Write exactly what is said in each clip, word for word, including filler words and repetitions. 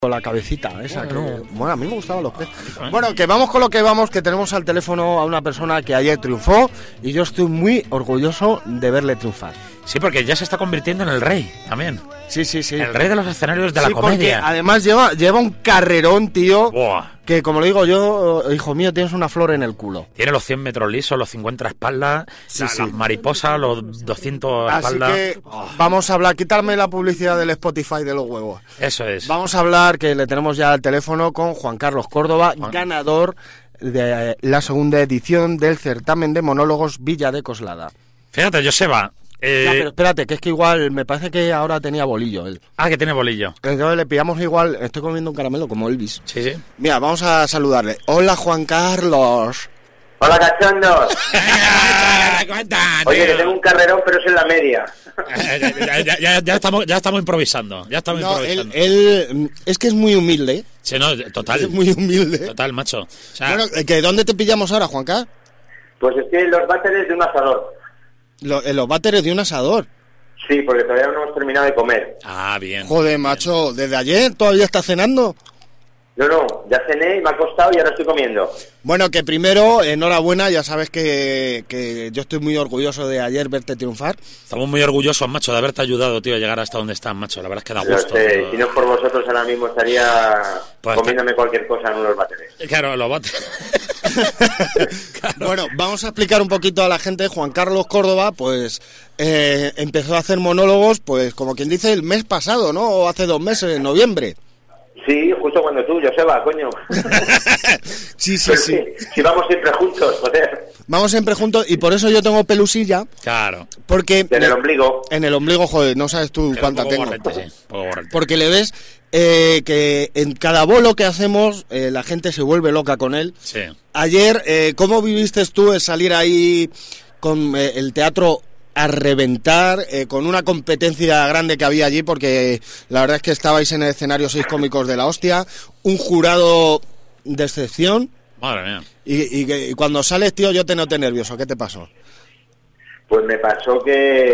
la cabecita esa bueno, que, bueno, a mí me gustaban los pies. Bueno, que vamos con lo que vamos, que tenemos al teléfono a una persona que ayer triunfó y yo estoy muy orgulloso de verle triunfar. Sí, porque ya se está convirtiendo en el rey también. Sí, sí, sí. El rey de los escenarios de sí, la comedia. Porque además lleva, lleva un carrerón, tío. Buah. Que como le digo yo, hijo mío, tienes una flor en el culo. Tiene los cien metros lisos, los cincuenta espaldas, sí, la, sí. las mariposas, los doscientos Así espaldas. que oh. vamos a hablar, quítame la publicidad del Spotify de los huevos. Eso es. Vamos a hablar, que le tenemos ya al teléfono con Juan Carlos Córdoba, Juan. ganador de la segunda edición del certamen de monólogos Villa de Coslada. Fíjate, Joseba. Eh... Ya, pero espérate, que es que igual, me parece que ahora tenía bolillo él. Ah, que tiene bolillo. Entonces le pillamos igual, estoy comiendo un caramelo como Elvis. Sí, sí. Mira, vamos a saludarle. Hola, Juan Carlos. Hola, cachondos. Oye, que tengo un carrerón, pero es en la media. ya, ya, ya, ya, estamos, ya estamos improvisando. Ya estamos no, improvisando. Él, él es que es muy humilde. Sí, no, total. Es muy humilde. Total, macho. O sea, bueno, ¿que ¿dónde te pillamos ahora, Juan Carlos? Pues estoy en los váteres de un asador. Lo, en los váteres de un asador. Sí, porque todavía no hemos terminado de comer. Ah, bien. Joder, bien. macho, ¿desde ayer todavía estás cenando? No, no, ya cené y me ha costado y ahora estoy comiendo. Bueno, que primero, enhorabuena, ya sabes que, que yo estoy muy orgulloso de ayer verte triunfar. Estamos muy orgullosos, macho, de haberte ayudado, tío, a llegar hasta donde estás, macho. La verdad es que da Yo gusto. sé, pero... si no es por vosotros ahora mismo estaría pues comiéndome cualquier cosa en unos váteres. Claro, los váteres. Claro. Bueno, vamos a explicar un poquito a la gente. Juan Carlos Córdoba, pues, eh, empezó a hacer monólogos, pues, como quien dice, el mes pasado, ¿no? O hace dos meses, en noviembre. Sí, justo cuando tú, Joseba, coño. sí, sí, sí. Si vamos siempre juntos, joder. Vamos siempre juntos y por eso yo tengo pelusilla. Claro. Porque... En el ombligo. En el ombligo, joder, no sabes tú Pero cuánta poco tengo. Borrete, sí, poco borrete. Porque le ves eh, que en cada bolo que hacemos eh, la gente se vuelve loca con él. Sí. Ayer, eh, ¿cómo viviste tú el salir ahí con eh, el teatro a reventar, eh, con una competencia grande que había allí, porque la verdad es que estabais en el escenario seis cómicos de la hostia, un jurado de excepción? Madre mía. Y, y, y cuando sales, tío, yo te noté nervioso. ¿Qué te pasó? Pues me pasó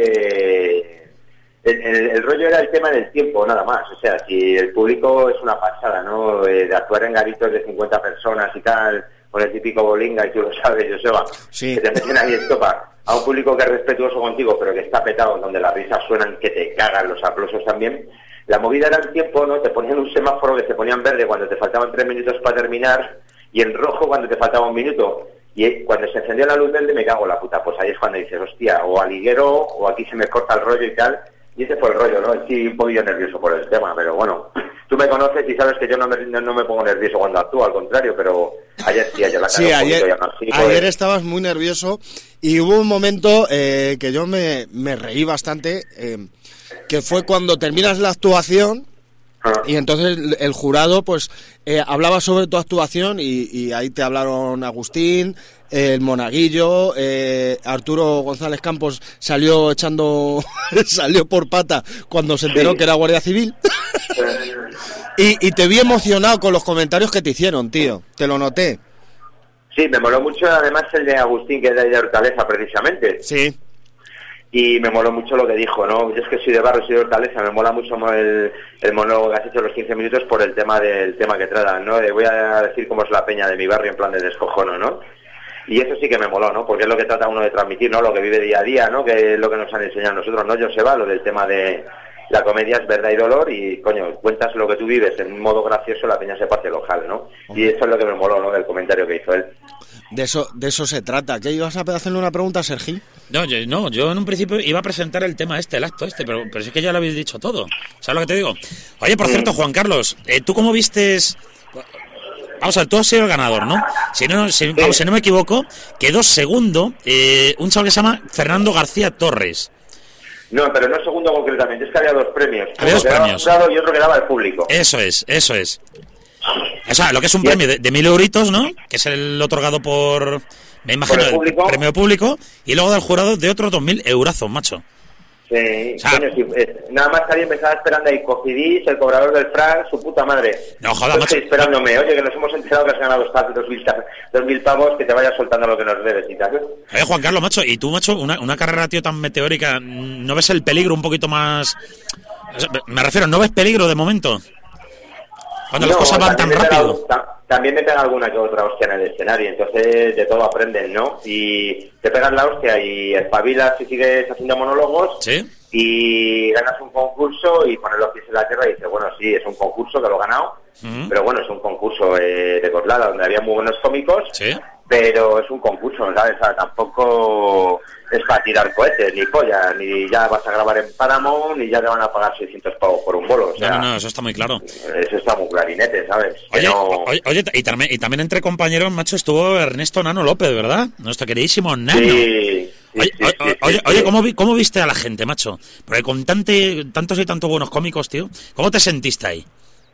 que el, el, el rollo era el tema del tiempo, nada más. O sea, si el público es una pasada, ¿no? Eh, de actuar en garitos de cincuenta personas y tal, con el típico bolinga, y tú lo sabes, Joseba, sí. Que te meten ahí en topa. A un público que es respetuoso contigo, pero que está petado, donde las risas suenan, que te cagan, los aplausos también. La movida era el tiempo, ¿no? Te ponían un semáforo que te ponían verde cuando te faltaban tres minutos para terminar y en rojo cuando te faltaba un minuto. Y cuando se encendió la luz verde me cago en la puta. Pues ahí es cuando dices, hostia, o aliguero, o aquí se me corta el rollo y tal. Y ese fue el rollo, ¿no? Sí, un poquillo nervioso por el tema, pero bueno, tú me conoces y sabes que yo no me, no, no me pongo nervioso cuando actúo, al contrario, pero ayer sí, ayer la Sí, ayer, así, ayer pues... estabas muy nervioso y hubo un momento eh, que yo me, me reí bastante, eh, que fue cuando terminas la actuación ah. y entonces el, el jurado pues eh, hablaba sobre tu actuación y, y ahí te hablaron Agustín, el Monaguillo, eh, Arturo González Campos salió echando, salió por pata cuando se enteró sí. que era Guardia Civil. y, y te vi emocionado con los comentarios que te hicieron, tío, te lo noté. Sí, me moló mucho además el de Agustín, que es de Hortaleza precisamente. Sí. Y me moló mucho lo que dijo, ¿no? Yo es que soy de barrio, soy de Hortaleza, me mola mucho el, el monólogo que has hecho los quince minutos por el tema del tema que tratan, ¿no? De voy a decir cómo es la peña de mi barrio en plan de descojono, ¿no? Y eso sí que me moló, ¿no? Porque es lo que trata uno de transmitir, ¿no? Lo que vive día a día, ¿no? Que es lo que nos han enseñado nosotros, ¿no? Joseba, lo del tema de la comedia es verdad y dolor y, coño, cuentas lo que tú vives en un modo gracioso, la peña se parte local, ¿no? Y eso es lo que me moló, ¿no? Del comentario que hizo él. De eso de eso se trata. ¿Qué ibas a hacerle una pregunta a Sergi? No, yo, no, yo en un principio iba a presentar el tema este, el acto este, pero, pero es que ya lo habéis dicho todo. ¿Sabes lo que te digo? Oye, por cierto, Juan Carlos, eh, ¿tú cómo vistes...? Vamos a ver, tú has sido el ganador, ¿no? Si no, si, vamos, si no me equivoco, quedó segundo eh, un chaval que se llama Fernando García Torres. No, pero no segundo concretamente, es que había dos premios. Había dos premios. Y otro que daba el público. Eso es, eso es. O sea, lo que es un premio de, de mil euritos, ¿no? Que es el otorgado por, me imagino, ¿Por el público? el premio público. Y luego del jurado de otros dos mil eurazos, macho. Sí, o sea, coño, sí, eh, nada más alguien me estaba esperando ahí, Cofidis, el cobrador del Frank, su puta madre. No, joder, macho. Esperándome, oye, que nos hemos enterado que has ganado dos mil, dos mil pavos, que te vayas soltando lo que nos debes y tal. Oye, Juan Carlos, macho, y tú, macho, una, una carrera, tío, tan meteórica, ¿no ves el peligro un poquito más...? Me refiero, ¿no ves peligro de momento? Cuando no, las cosas van tan rápido. Ta, también me pegan alguna que otra hostia en el escenario, entonces de todo aprenden, ¿no? Y te pegan la hostia y espabilas y sigues haciendo monólogos. Sí. Y ganas un concurso y pones los pies en la tierra y dices, bueno, sí, es un concurso que lo he ganado, uh-huh. pero bueno, es un concurso eh, de Coslada donde había muy buenos cómicos, ¿sí? Pero es un concurso, ¿sabes? O sea, tampoco es para tirar cohetes, ni pollas, ni ya vas a grabar en Paramount, ni ya te van a pagar seiscientos pavos por un bolo. O sea, no, no, no, eso está muy claro. Eso está muy clarinete, ¿sabes? Oye, no... oye, oye y, también, y también entre compañeros, macho, estuvo Ernesto Nano López, ¿verdad? Nuestro queridísimo Nano. Sí. Sí, oye, sí, oye, sí, oye, sí, oye sí. ¿cómo, vi, ¿cómo viste a la gente, macho? Porque con tante, tantos y tantos buenos cómicos, tío, ¿cómo te sentiste ahí?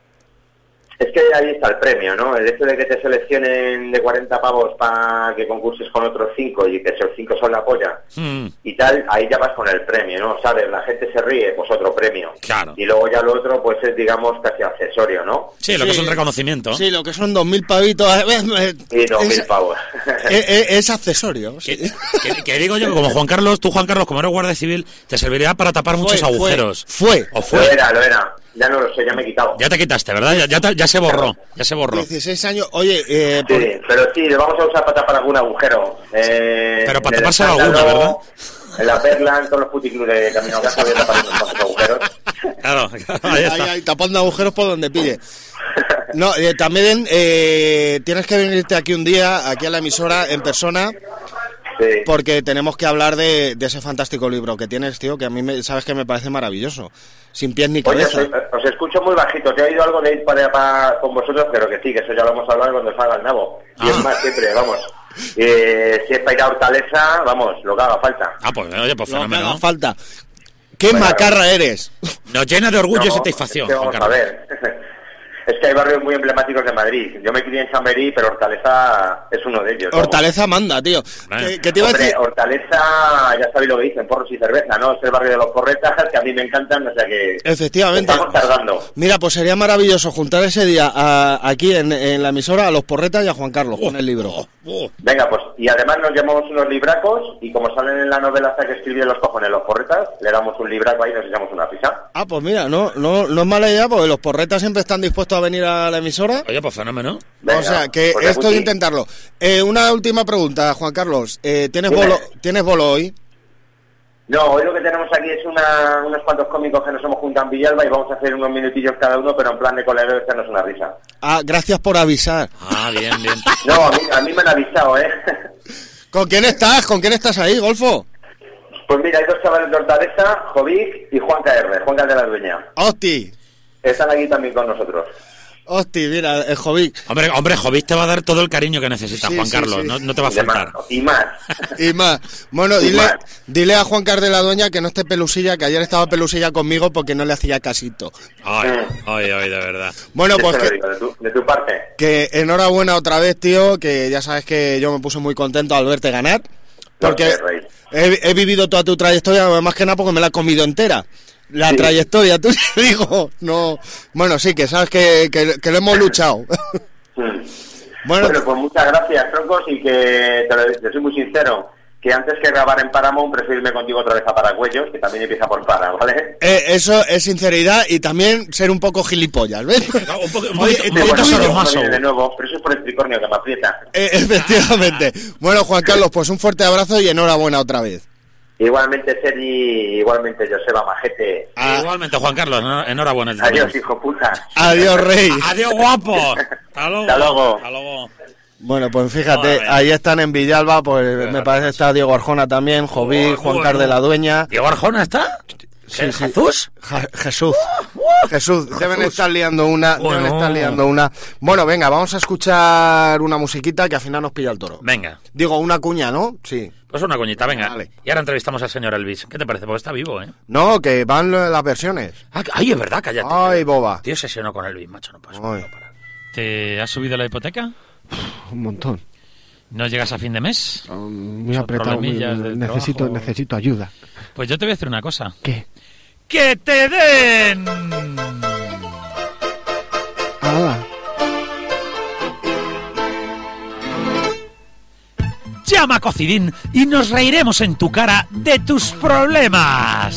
Es que ahí está el premio, ¿no? El hecho de que te seleccionen de cuarenta pavos para que concurses con otros cinco y que esos cinco son la polla mm. y tal, ahí ya vas con el premio, ¿no? ¿Sabes? La gente se ríe, pues otro premio. Claro. Y luego ya lo otro, pues es, digamos, casi accesorio, ¿no? Sí, lo sí, que es un reconocimiento. Sí, lo que son dos mil pavitos. Y dos mil pavos. Es, es, es accesorio. Sí. Que, que, que digo yo que como Juan Carlos, tú Juan Carlos, como eres guardia civil, te serviría para tapar fue, muchos agujeros. Fue. ¿O fue? Lo era, lo era. Ya no lo sé, ya me he quitado. Ya te quitaste, ¿verdad? Ya, ya, ya se borró, ya se borró. dieciséis años, oye... Eh, sí, por... pero sí, lo vamos a usar para tapar algún agujero. Eh, pero para taparse alguna, ¿verdad? En la Perla, en todos los puticlubs de Camino a Casa voy a tapar unos agujeros. Claro, claro, ahí está. Ahí, ahí, tapando agujeros por donde pille. No, eh, también eh, tienes que venirte aquí un día, aquí a la emisora, en persona... Sí. Porque tenemos que hablar de, de ese fantástico libro que tienes, tío, que a mí, me, sabes que me parece maravilloso. Sin pies ni cabeza. Oye, os, os escucho muy bajito. ¿Te ha oído algo de ir para, para con vosotros? Pero que sí, que eso ya lo hemos hablado cuando salga el nabo. Y ah. es más, siempre, vamos. Eh, si es para ir a Hortaleza, vamos, lo que haga falta. Ah, pues oye, pues fenómeno. Lo que haga falta. ¡Qué bueno, macarra eres! Nos llena de orgullo no, y satisfacción. Que vamos a ver. Es que hay barrios muy emblemáticos de Madrid. Yo me crié en Chamberí, pero Hortaleza es uno de ellos. Hortaleza vamos. Manda, tío. ¿Qué, qué te iba Hombre, a decir? Hortaleza, ya sabéis lo que dicen, porros y cerveza, ¿no? Es el barrio de los porretas, que a mí me encantan, o sea que... Efectivamente. Estamos tardando. Mira, pues sería maravilloso juntar ese día a, aquí en, en la emisora a los porretas y a Juan Carlos oh, con el libro. Oh, oh. Venga, pues, y además nos llevamos unos libracos, y como salen en la novela hasta que escribí los cojones los porretas, le damos un libraco ahí y nos echamos una pizza. Ah, pues mira, no, no, no es mala idea, porque los porretas siempre están dispuestos a venir a la emisora. Oye, pues fenómeno. Venga, o sea, que pues esto de intentarlo. Eh, una última pregunta, Juan Carlos. Eh, ¿Tienes Dime. bolo ¿Tienes bolo hoy? No, hoy lo que tenemos aquí es una, unos cuantos cómicos que nos hemos juntado en Villalba y vamos a hacer unos minutillos cada uno, pero en plan de colegio echarnos una risa. Ah, gracias por avisar. Ah, bien, bien. No, a mí, a mí me han avisado, ¿eh? ¿Con quién estás? ¿Con quién estás ahí, Golfo? Pues mira, hay dos chavales de Hortaleza, Jovic y Juan K R, Juan K de la Dueña. ¡Hosti! Están aquí también con nosotros. Hostia, mira, el Jovic. Hombre, hombre, Jovic te va a dar todo el cariño que necesita, sí, Juan sí, Carlos, sí. No, no te va a faltar. Y más. Y más. Bueno, y dile, más. dile a Juan Carlos de la Dueña que no esté Pelusilla, que ayer estaba Pelusilla conmigo porque no le hacía casito. Ay, ay, ay, de verdad. Bueno, pues que, digo, de, tu, de tu parte. Que enhorabuena otra vez, tío, que ya sabes que yo me puse muy contento al verte ganar. Porque he, he vivido toda tu trayectoria, más que nada porque me la he comido entera. La sí. trayectoria, tú te digo, no... Bueno, sí, que sabes que, que, que lo hemos luchado. bueno, bueno, pues muchas gracias, troncos, y que te, lo, te soy muy sincero, que antes que grabar en Paramount, prefiero irme contigo otra vez a Paracuellos, que también empieza por Para, ¿vale? Eh, eso es sinceridad y también ser un poco gilipollas, ¿ves? un poco, un poquito, un poquito sordomaso. De nuevo, pero eso es por el tricornio que me aprieta. Eh, efectivamente. Bueno, Juan Carlos, pues un fuerte abrazo y enhorabuena otra vez. Igualmente, Sergi, igualmente, Joseba Majete. Ah, igualmente, Juan Carlos, enhorabuena. Adiós, hijo puta. Adiós, rey. Adiós, guapo. Hasta luego. Hasta luego. Hasta luego. Bueno, pues fíjate, Joder, ahí están en Villalba, pues me parece que está Diego Arjona también, Joví, Juan Carlos de la Dueña. ¿Diego Arjona está? Sí, sí. ¿Jesús? Ja, Jesús. Uh, uh, Jesús. Jesús. Deben estar liando una, bueno. deben estar liando una. Bueno, venga, vamos a escuchar una musiquita que al final nos pilla el toro. Venga. Digo, una cuña, ¿no? Sí. Pues una cuñita, venga. Vale. Y ahora entrevistamos al señor Elvis. ¿Qué te parece? Porque está vivo, ¿eh? No, que van las versiones. Ah, ay, es verdad, cállate. Ay, boba. Tío, sesionó con Elvis, macho, no puedes parar. ¿Te has subido la hipoteca? Un montón. ¿No llegas a fin de mes? Um, muy apretado, muy, necesito, necesito ayuda. Pues yo te voy a decir una cosa. ¿Qué? ¡Que te den! Ah. Llama a Cocidín y nos reiremos en tu cara de tus problemas.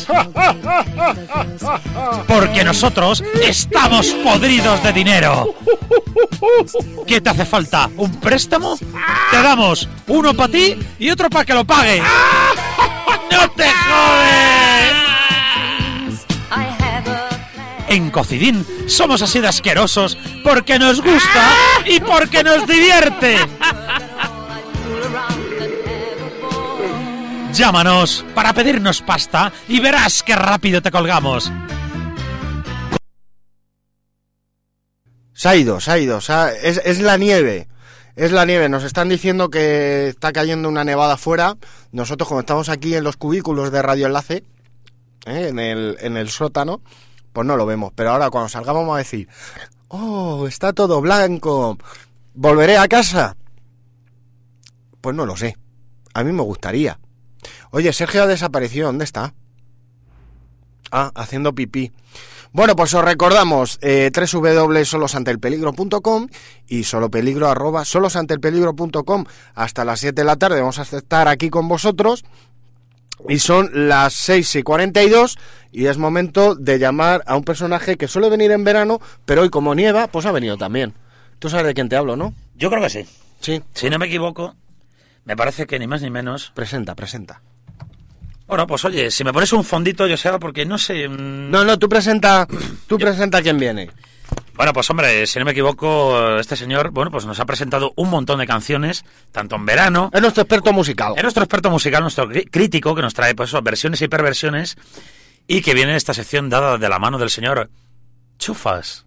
Porque nosotros estamos podridos de dinero. ¿Qué te hace falta? ¿Un préstamo? Te damos uno para ti y otro para que lo pague. ¡No te jodes! En Cocidín somos así de asquerosos porque nos gusta y porque nos divierte. Llámanos para pedirnos pasta y verás qué rápido te colgamos. Se ha ido, se ha ido, se ha... Es, es la nieve, es la nieve. Nos están diciendo que está cayendo una nevada afuera. Nosotros, como estamos aquí en los cubículos de Radio Enlace, ¿eh? en, el, en el sótano, pues no lo vemos. Pero ahora cuando salgamos vamos a decir, oh, está todo blanco, ¿volveré a casa? Pues no lo sé, a mí me gustaría. Oye, Sergio ha desaparecido, ¿dónde está? Ah, haciendo pipí. Bueno, pues os recordamos eh, doble u doble u doble u punto solosantelpeligro punto com y solopeligro arroba solosantelpeligro punto com. Hasta las siete de la tarde vamos a estar aquí con vosotros y son las seis y cuarenta y dos y es momento de llamar a un personaje que suele venir en verano, pero hoy como nieva, pues ha venido también. Tú sabes de quién te hablo, ¿no? Yo creo que sí. Sí. Si no me equivoco, me parece que ni más ni menos... Presenta, presenta. Bueno, pues oye, si me pones un fondito, yo sé, porque no sé... Mmm... No, no, tú presenta, tú presenta quién viene. Bueno, pues hombre, si no me equivoco, este señor, bueno, pues nos ha presentado un montón de canciones, tanto en verano... Es nuestro experto musical. Es nuestro experto musical, nuestro crítico, que nos trae, pues eso, versiones y perversiones, y que viene esta sección dada de la mano del señor Chufas.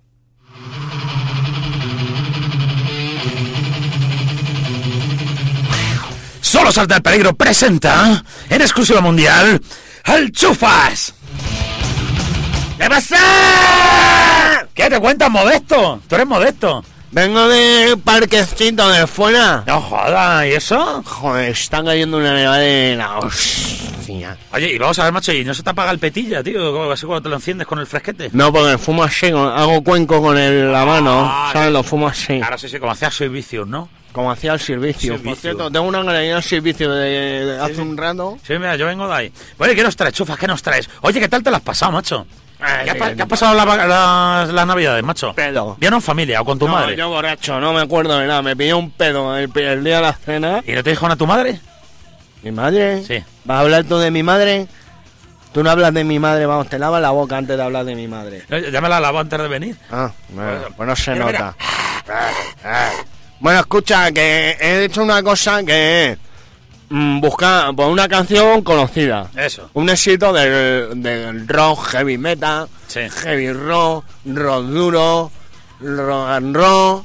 Solo Salta el Peligro presenta, en exclusiva mundial, al Chufas. ¿Qué pasa? ¿Qué te cuentas, Modesto? Tú eres Modesto. Vengo de parquecito de fuera. No jodas, ¿y eso? Joder, está cayendo una nevada de la hostia. Oye, y vamos a ver, macho, ¿y no se te apaga el petilla, tío? Así cuando te lo enciendes con el fresquete. No, porque fumo así, hago cuenco con el, la mano, ah, ¿sabes? Lo fumo así. Ahora sí, sí, como hacía servicios, ¿no? Como hacía el servicio. servicio. Por cierto, tengo una galería de servicio de, de hace sí, un rato. Sí, mira, yo vengo de ahí. Bueno, ¿qué nos traes, Chufas? ¿Qué nos traes? Oye, ¿qué tal te lo has pasado, macho? Ay, ¿Qué, ha, ¿Qué ha pasado las la, la, la navidades, macho? Pedo. ¿Bien en familia o con tu no, madre? Yo borracho, no me acuerdo de nada. Me pilló un pedo el, el día de la cena. ¿Y no te dijo nada tu madre? ¿Mi madre? Sí. ¿Vas a hablar tú de mi madre? Tú no hablas de mi madre, vamos, te lavas la boca antes de hablar de mi madre. Ya me la lavó antes de venir. Ah, bueno, pues no se mira, nota. Mira. Bueno, escucha, que he dicho una cosa que es mmm, buscar pues, una canción conocida. Eso. Un éxito del, del rock, heavy metal, sí. heavy rock, rock duro, rock and roll.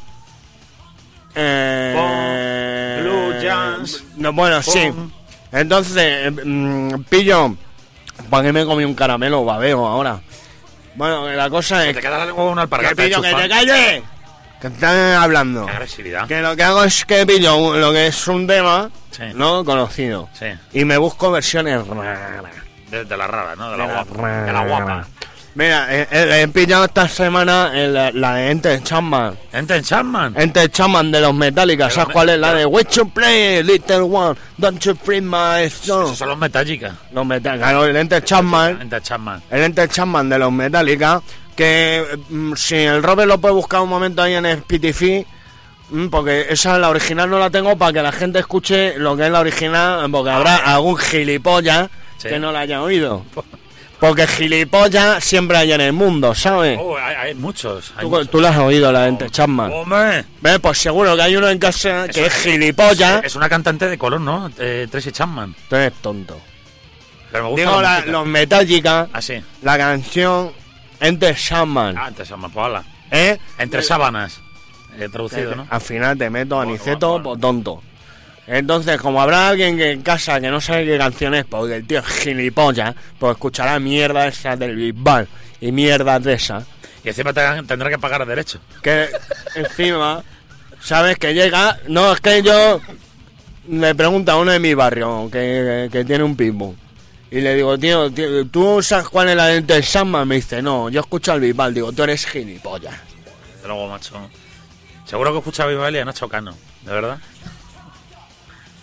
Eh, Blue jazz. No, bueno, Pom. sí. Entonces, mmm, pillo, ¿para qué me comí un caramelo babeo ahora? Bueno, la cosa es... Te queda la lengua una alpargata. ¡Que pillo, que te calles! Que están hablando. Qué agresividad. Que lo que hago es que pillo lo que es un tema, sí. ¿no? Conocido. Sí. Y me busco versiones raras. De, de la rara, ¿no? De la, de guapa. La de la guapa. Mira, he, he, he pillado esta semana la, la de Enter Chapman. ¿Enter Chapman? Enter Chapman de los Metallica. ¿Sabes cuál es? La de Wait to Play, Little One, Don't You Free My Song. Esos son los Metallica. Los Metallica. Claro, el Enter Chapman. Enter Chapman. El Enter Chapman de los Metallica. Que mm, si el Robert lo puede buscar un momento ahí en Spotify, mm, porque esa la original no la tengo para que la gente escuche lo que es la original, porque habrá algún gilipollas sí. que no la haya oído. Porque gilipollas siempre hay en el mundo, ¿sabes? Oh, hay, hay muchos. Hay ¿Tú, muchos. tú la has oído, la de Enter Chapman. ¡Hombre! ¿Ves? Pues seguro que hay uno en casa que es, es gilipollas. Es una cantante de color, ¿no? Eh, Tracy Chapman. Tú eres tonto. Pero me gusta Digo, la la, los Metallica, ah, sí. la canción Enter Chapman. Ah, Enter Chapman, pues habla. ¿Eh? Entre sábanas. Eh, traducido, ¿no? Al final te meto bueno, aniceto bueno, bueno. por tonto. Entonces, como habrá alguien que en casa que no sabe qué canción es, porque el tío es gilipollas, pues escuchará mierda esa del Big Bang y mierda de esa. Y encima te, tendrá que pagar derecho. Que encima, sabes que llega. No, es que yo le pregunto a uno de mi barrio que, que, que tiene un pitbull. Y le digo, tío, tío, ¿tú sabes cuál es la de Enter Chapman? Me dice, no, yo escucho al Big Bang. Digo, tú eres gilipollas. Desde luego, macho. Seguro que escucha a Big Bang y a Nacho Cano, ¿de verdad?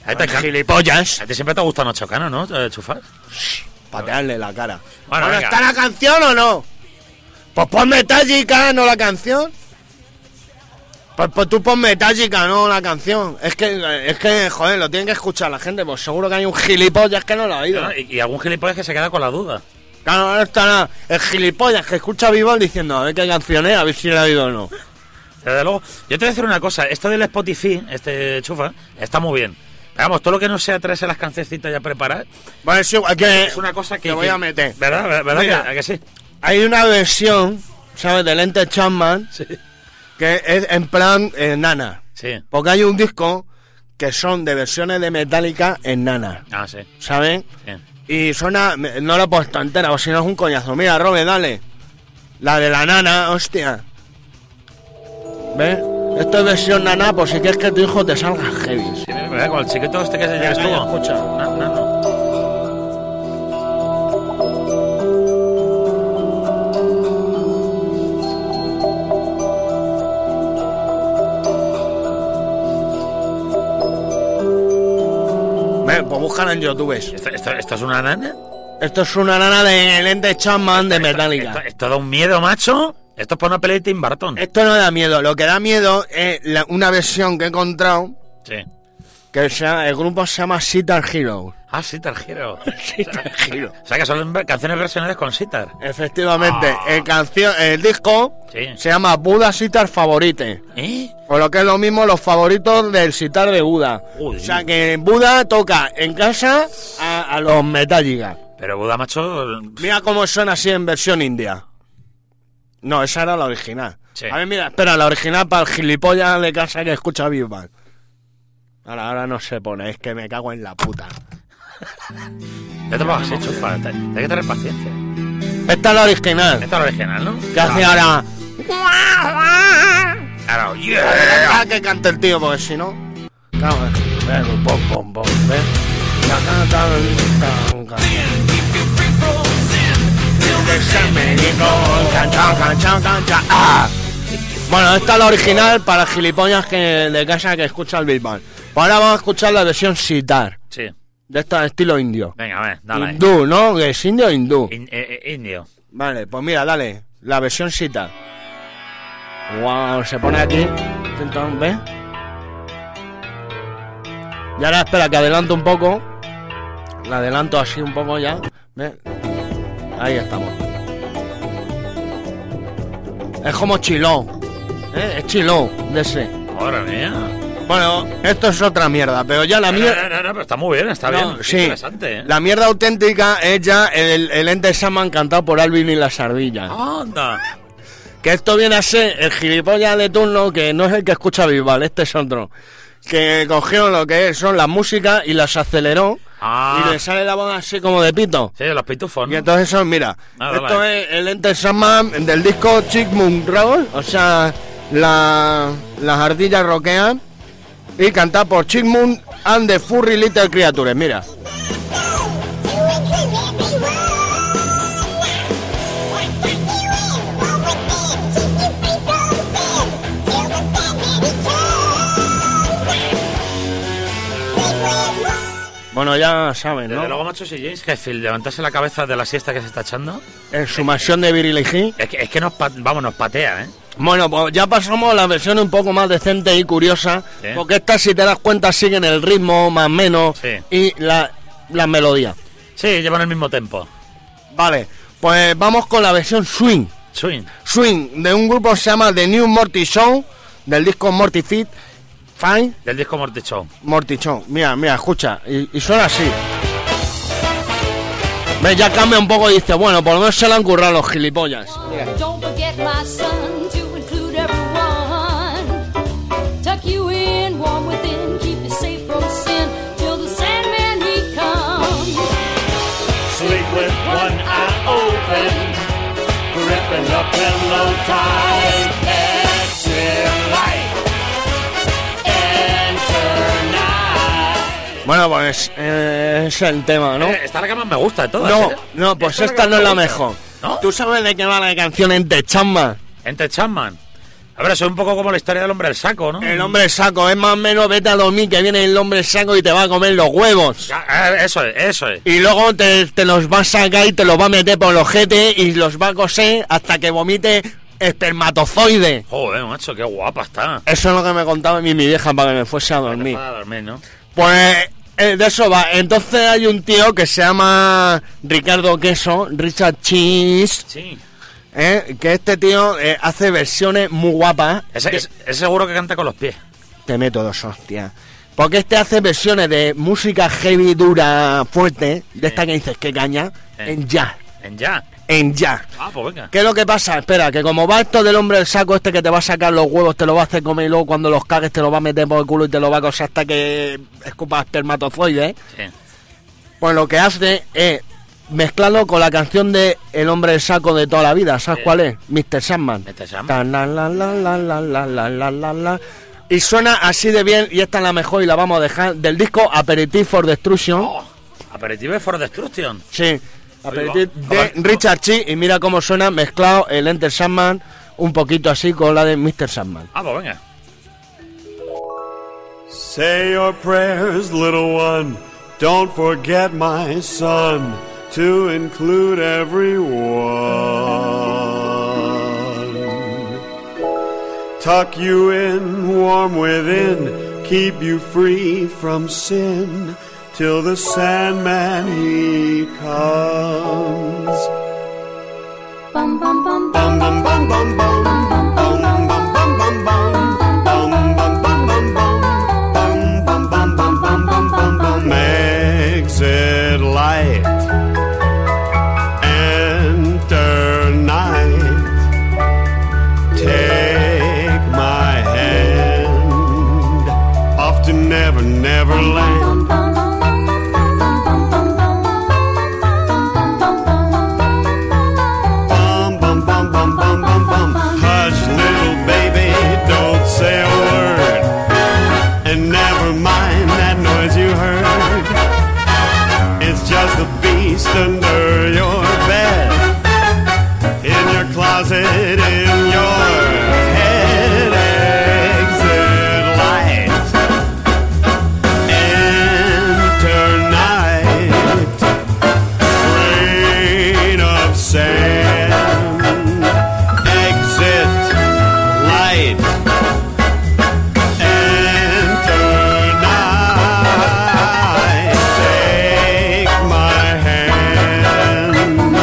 A ti, gilipollas. A ti siempre te ha gustado Nacho Cano, ¿no? Chufas. Patearle la cara. Bueno, bueno venga. ¿está la canción o no? Pues pon Metallica, no la canción. Pues, pues tú pon Metallica, no la canción. Es que, es que, joder, lo tienen que escuchar la gente. Pues seguro que hay un gilipollas que no lo ha oído. No, y, y algún gilipollas que se queda con la duda. Claro, ahora está el gilipollas que escucha a Bisbal diciendo a ver qué canción es, a ver si la ha oído o no. Desde luego, yo te voy a decir una cosa, esto del Spotify, este chufa, está muy bien. Pero vamos, todo lo que no sea traerse las cancioncitas ya preparadas, Bueno, sí, que es una cosa que... te voy que- a meter. ¿Verdad? ¿Verdad Mira. que, a que sí? Hay una versión, ¿sabes? De Enter Chapman, Sí. que es en plan eh, nana. Sí. Porque hay un disco que son de versiones de Metallica en nana, Ah, sí. ¿sabes? Sí. Y suena, me- no la he puesto entera, o si no es un coñazo. Mira, Robe, dale. La de la nana, hostia. ¿Ves? Esto es versión nana, por si quieres que tu hijo te salga heavy. Sí, ¿verdad? Con el chiquito este que se Mira, lleves calla, tú. escucha. No, no, no. Ven, pues búscala en YouTube. ¿Esto, esto, esto es una nana? Esto es una nana de Enter Chapman de Metallica. Esto, esto da un miedo, macho. Esto es para una pelea de Tim Burton. Esto no da miedo, lo que da miedo es la- una versión que he encontrado, Sí. que se llama- el grupo se llama Sitar Hero. Ah, Sitar Hero. Sitar Hero. O sea, que son ver- canciones versionales con Sitar. Efectivamente, Ah. el, canción, el disco Sí. se llama Buda Sitar Favorite. ¿Eh? O lo que es lo mismo, los favoritos del sitar de Buda. Uy. O sea que Buda toca en casa a, a los Metallica. Pero Buda, macho... Mira cómo suena así en versión india. No, esa era la original. Sí. A ver, mira, espera, la original para el gilipollas de casa que escucha Big Bang. Ahora, ahora no se pone, es que me cago en la puta. Ya te vas así, chufa. Te- Tienes que tener paciencia. Esta es la original. Esta es la original, ¿no? ¿Qué hace ahora? Claro, Deja que cante el tío, porque si no... Claro, eh, pom, pom, pom, ¿ves? Ta, ta, ta, ta, ta. Ah. Bueno, esta es la original para gilipollas que de casa que escucha el Big Bang. Pues ahora vamos a escuchar la versión sitar, Sí. de esta estilo indio. Venga, a ver, dale. ahí. Hindú, ¿no? ¿Que es indio o hindú? In- eh, eh, indio. Vale, pues mira, dale, la versión sitar. Wow, se pone aquí. Entonces, ¿ves? Y ahora espera que adelanto un poco. La adelanto así un poco ya. ¿Ves? Ahí estamos. Es como chilón. ¿Eh? Es chilón de ese. Madre mía. Bueno, esto es otra mierda, pero ya la No, no, mierda... no, no, pero está muy bien, está No, bien. sí. Interesante, ¿eh? La mierda auténtica es ya el, el Enter Chapman cantado por Alvin y las ardillas. Anda. Que esto viene a ser el gilipollas de turno, que no es el que escucha Bisbal, este es otro. Que cogió lo que son las músicas y las aceleró Ah. y le sale la voz así como de pito. Sí, los pitufos, ¿no? Y entonces eso, mira, Ah, esto vale. es el Enter Chapman del disco Chick Moon Roll, o sea, la, las ardillas rockean, y cantado por Chick Moon and the Furry Little Creatures, mira. Bueno, ya saben, Desde ¿no? luego, macho, si James Hetfield levantase la cabeza de la siesta que se está echando, En su mansión de Viril Hill. es que, es que nos, pa- vamos, nos patea, ¿eh? Bueno, pues ya pasamos a la versión un poco más decente y curiosa, Sí. porque estas, si te das cuenta, siguen el ritmo más o menos Sí. y la, la melodía. Sí, llevan el mismo tempo. Vale, pues vamos con la versión swing. Swing. Swing, de un grupo que se llama The New Morty Show, del disco Morty Fit. Fine, Del disco Morty Show. Morty Show. Mira, mira, escucha, y, y suena así. ¿Ves? Ya cambia un poco y dice, bueno, por lo menos se la han currado los gilipollas. Don't forget, my son, to include everyone. Tuck you in, warm within, keep you safe from sin till the Sandman he comes. Sleep with one eye open, gripping the pillow tight. Exhale light, enter night. Bueno, pues eh, es el tema, ¿no? Eh, esta es la que más me gusta de todas. No, ¿eh? no, pues Esta es esta que no es más la me gusta. mejor. ¿No? ¿Tú sabes de qué va la canción Enter Chapman? Enter Chapman. A ver, eso es un poco como la historia del hombre del saco, ¿no? El hombre del saco, es más o menos vete a dormir que viene el hombre del saco y te va a comer los huevos. Ah, eso es, eso es. Y luego te, te los va a sacar y te los va a meter por los ojete y los va a coser hasta que vomite espermatozoide. Joder, macho, qué guapa está. Eso es lo que me contaba mi, mi vieja para que me fuese a dormir. A dormir, ¿no? Pues eh, de eso va. Entonces hay un tío que se llama Ricardo Queso, Richard Cheese. Sí. ¿Eh? Que este tío eh, hace versiones muy guapas. Ese, es, es seguro que canta con los pies. Te meto dos hostias. Porque este hace versiones de música heavy, dura, fuerte, de esta que dices que caña, eh. en jazz. En jazz. En jazz. Ah, pues venga. ¿Qué es lo que pasa? Espera, que como va esto del hombre del saco este que te va a sacar los huevos, te lo va a hacer comer y luego cuando los cagues te lo va a meter por el culo y te lo va a coser hasta que escupa espermatozoides. Sí. Pues lo que hace es mezclarlo con la canción de El hombre del saco de toda la vida. ¿Sabes Sí. cuál es? mister Sandman. mister Sandman. Ta, la, la, la, la, la, la, la, la, la, la. Y suena así de bien, y esta es la mejor y la vamos a dejar, del disco Aperitif for Destruction. Oh, Aperitive for Destruction. Sí, Aperitif va. de Richard Cheese, y mira cómo suena mezclado el Enter Sandman un poquito así con la de mister Sandman. Ah, pues venga. Say your prayers, little one. Don't forget, my son, to include everyone. Tuck you in, warm within, keep you free from sin, till the Sandman he comes. Bum bum bum Bum bum bum bum bum bum bum bum bum bum bum bum bum bum bum bum bum bum bum. Exit light, enter night. Take my hand off to Never Never Land. Bum bum bum bum bum bum bum. Hush, little baby, don't say a word, and never mind that noise you heard. It's just the beast under your bed, in your closet, in your head. Exit light, enter night. Rain of sand. Exit light, enter night. Take my hand.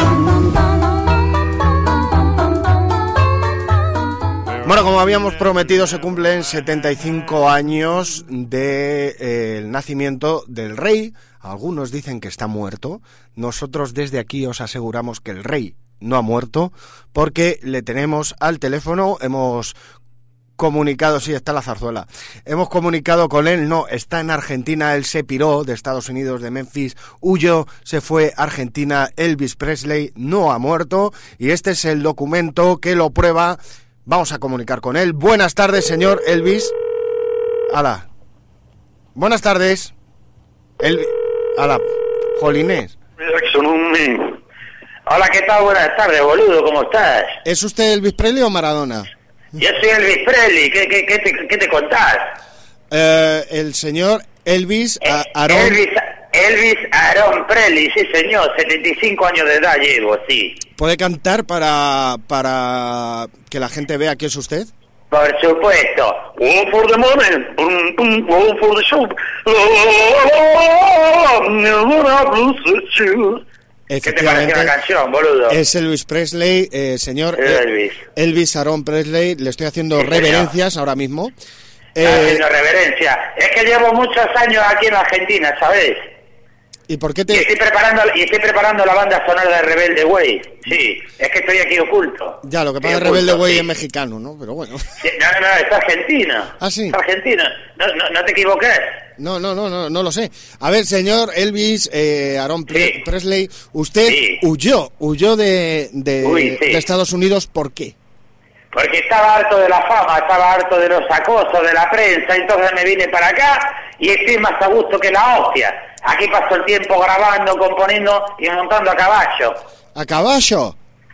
Bueno, como habíamos prometido, se cumplen setenta y cinco años del de, eh, nacimiento del rey. Algunos dicen que está muerto. Nosotros desde aquí os aseguramos que el rey no ha muerto, porque le tenemos al teléfono. Hemos comunicado, sí, está la zarzuela. Hemos comunicado con él, no, está en Argentina, él se piró de Estados Unidos, de Memphis, huyó, se fue a Argentina. Elvis Presley no ha muerto, y este es el documento que lo prueba. Vamos a comunicar con él. Buenas tardes, señor Elvis. Ala. Buenas tardes. Elvis. Ala. Jolines. Hola, ¿qué tal? Buenas tardes, boludo, ¿cómo estás? ¿Es usted Elvis Presley o Maradona? Yo soy Elvis Presley, ¿qué, qué, qué, te, qué te contás? Eh, el señor Elvis a- Aarón. Elvis, Elvis Aaron Presley, sí señor, setenta y cinco años de edad llevo, sí. ¿Puede cantar para, para que la gente vea que es usted? Por supuesto. One for the money, boom, boom, one for the show. ¿Qué te parece la canción, boludo? Es Elvis Presley, eh, señor Es Elvis. Elvis Aaron Presley. Le estoy haciendo Sí, señor. reverencias ahora mismo. Eh, Haciendo reverencia. Es que llevo muchos años aquí en Argentina, ¿sabes? ¿Y por qué Y te...? estoy preparando y estoy preparando la banda sonora de Rebelde Way. Sí, es que estoy aquí oculto. Ya, lo que pasa es Estoy Rebelde oculto, Way sí. es mexicano, ¿no? Pero bueno. Sí, No, no, no, es argentina. Ah, sí. Es argentina. No, no, no te equivoques. No, no, no, no, no lo sé. A ver, señor Elvis eh, Aaron Pre- Sí. Presley, usted Sí. huyó, huyó de, de, Uy, sí. de Estados Unidos, ¿por qué? Porque estaba harto de la fama, estaba harto de los acosos, de la prensa, entonces me vine para acá y estoy más a gusto que la hostia. Aquí paso el tiempo grabando, componiendo y montando a caballo. ¿A caballo?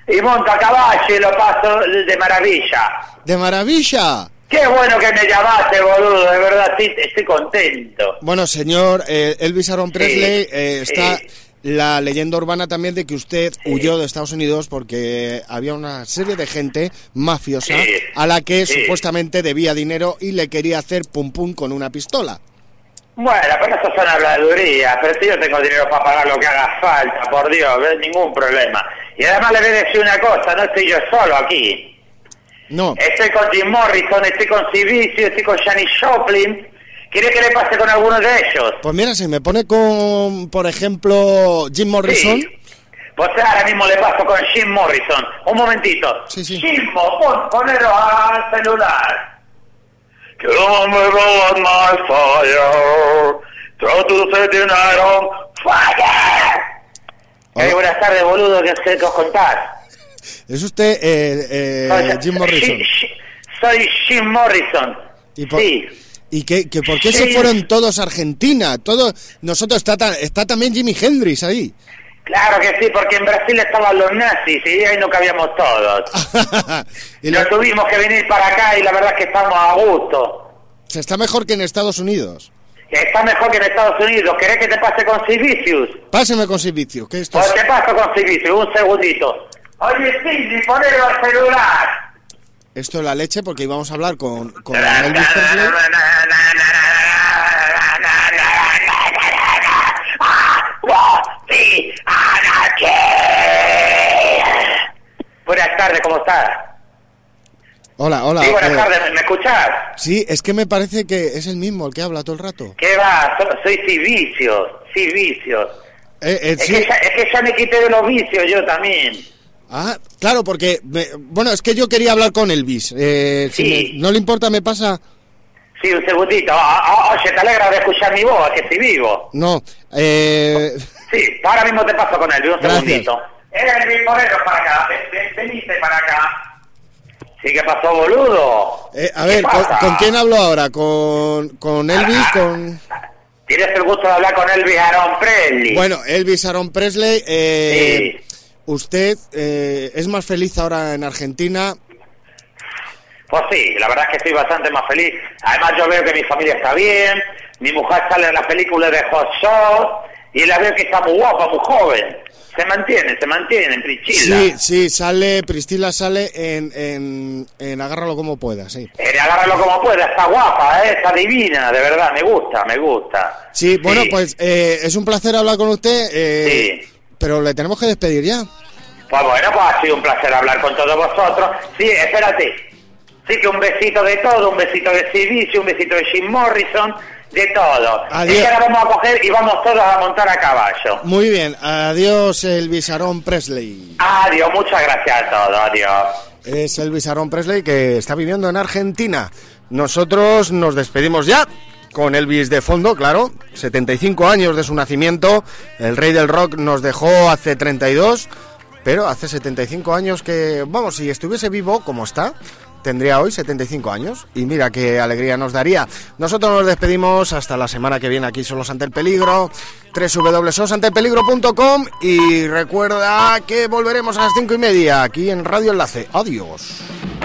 Y monto a caballo y lo paso de maravilla. ¡De maravilla! Qué bueno que me llamaste, boludo, de verdad, estoy, estoy contento. Bueno, señor eh, Elvis Aaron Presley, Sí, eh, está sí. la leyenda urbana también de que usted Sí. huyó de Estados Unidos porque había una serie de gente mafiosa Sí. a la que Sí. supuestamente debía dinero y le quería hacer pum pum con una pistola. Bueno, pero eso son habladurías, pero si yo tengo dinero para pagar lo que haga falta, por Dios, no hay ningún problema. Y además le voy a decir una cosa, no estoy yo solo aquí. No, Estoy con Jim Morrison, estoy con Civicio, estoy con Janis Joplin. ¿Quiere que le pase con alguno de ellos? pues mira, si me pone con, por ejemplo, Jim Morrison. Sí. Pues ahora mismo le paso con Jim Morrison. Un momentito. Sí, sí. Jim, pon, ponelo al celular. Que don't on my fire. Try to set the night on fire. Hola. Eh, buenas tardes, boludo, ¿qué sé que os contás? Es usted eh, eh, Soy- Jim Morrison. Sí, sí, soy Jim Morrison. ¿Y por, Sí. ¿y qué, que por qué Sí. se fueron todos a Argentina? Todos, nosotros está, ta- está también Jimi Hendrix ahí. Claro que sí, porque en Brasil estaban los nazis y ahí no cabíamos todos. y Nos lo- tuvimos que venir para acá y la verdad es que estamos a gusto. se está mejor que en Estados Unidos. Está mejor que en Estados Unidos. ¿Querés que te pase con Civicius? Páseme con servicio, que esto Pues es... te paso con Civicius, un segundito. Oye, Cindy, ponelo al celular. Esto es la leche porque íbamos a hablar con, con Elvis Presley. Buenas tardes, ¿cómo estás? Hola, hola. Sí, buenas eh, tardes, ¿me escuchás? sí, es que me parece que es el mismo el que habla todo el rato. ¿Qué va? So- soy Civicius, Civicius. Eh, eh, Es, sí. que ya, es que ya me quité de los vicios yo también. Ah, claro, porque... me- bueno, es que yo quería hablar con Elvis. Eh, si Sí. me- no le importa, me pasa... Sí, un segundito. Ah, ah, oye, te alegra de escuchar mi voz, que estoy vivo. No, eh... Sí, ahora mismo te paso con él, un Gracias. segundito. Era el mismo Moreno para acá, ven, ven, veniste para acá. Sí, ¿qué pasó, boludo? eh, a ¿Qué ver, ¿con, pasa? con quién hablo ahora? ¿Con, con Elvis? ¿Con...? Tienes el gusto de hablar con Elvis Aaron Presley. Bueno, Elvis Aaron Presley, eh, Sí. usted eh, es más feliz ahora en Argentina. Pues sí, la verdad es que estoy bastante más feliz. Además yo veo que mi familia está bien, mi mujer sale en la película de Hot Shot y la veo que está muy guapa, muy joven. Se mantiene, se mantiene, Priscila. Sí, sí, sale, Priscila sale en, en, en Agárralo como pueda, sí. Eh, agárralo como pueda, está guapa, eh, está divina, de verdad, me gusta, me gusta. Sí, bueno, pues eh, es un placer hablar con usted, eh, Sí. pero le tenemos que despedir ya. Pues bueno, pues ha sido un placer hablar con todos vosotros. Sí, espérate. Sí, que un besito de todo, un besito de Civicio, un besito de Jim Morrison, de todo. Adiós. Es que ahora vamos a coger y vamos todos a montar a caballo. Muy bien, adiós Elvis Aaron Presley. Adiós, muchas gracias a todos, adiós. Es Elvis Aaron Presley que está viviendo en Argentina. Nosotros nos despedimos ya. Con Elvis de fondo, claro, setenta y cinco años de su nacimiento, el rey del rock nos dejó hace treinta y dos, pero hace setenta y cinco años que, vamos, si estuviese vivo como está, tendría hoy setenta y cinco años, y mira qué alegría nos daría. Nosotros nos despedimos hasta la semana que viene aquí Solos ante el Peligro, doble u doble u doble u punto solos ante el peligro punto com, y recuerda que volveremos a las cinco y media aquí en Radio Enlace. Adiós.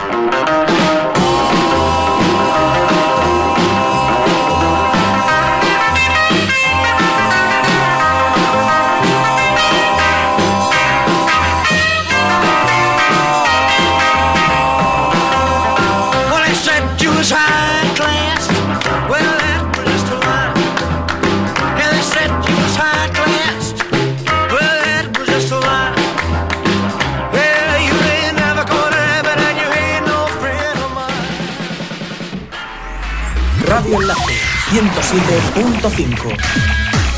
Well, they said you was high class. Well, that was just a lie. Yeah, they said you was high class. Well, that was just a lie. Well, you ain't never gonna have it, and you ain't no friend of mine. Radio Enlace ciento siete punto cinco.